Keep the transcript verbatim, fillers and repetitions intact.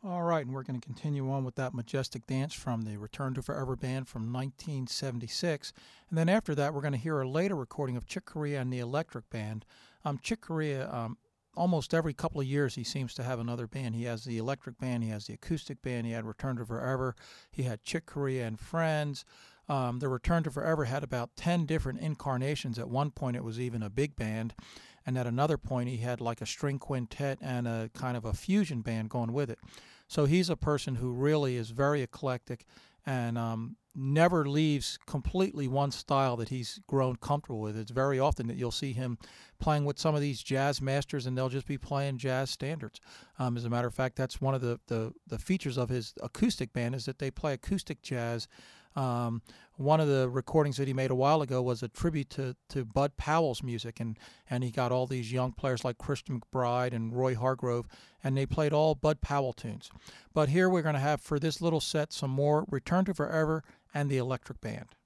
All right, and we're going to continue on with that majestic dance from the Return to Forever band from nineteen seventy-six. And then after that, we're going to hear a later recording of Chick Corea and the Electric Band. Um, Chick Corea, um, almost every couple of years, he seems to have another band. He has the Electric Band, he has the Acoustic Band, he had Return to Forever, he had Chick Corea and Friends. Um, the Return to Forever had about ten different incarnations. At one point, it was even a big band. And at another point, he had like a string quintet and a kind of a fusion band going with it. So he's a person who really is very eclectic and um, never leaves completely one style that he's grown comfortable with. It's very often that you'll see him playing with some of these jazz masters and they'll just be playing jazz standards. Um, as a matter of fact, that's one of the, the, the features of his acoustic band is that they play acoustic jazz. Um, one of the recordings that he made a while ago was a tribute to, to Bud Powell's music, and, and he got all these young players like Christian McBride and Roy Hargrove, and they played all Bud Powell tunes. But here we're going to have, for this little set, some more Return to Forever and the Electric Band.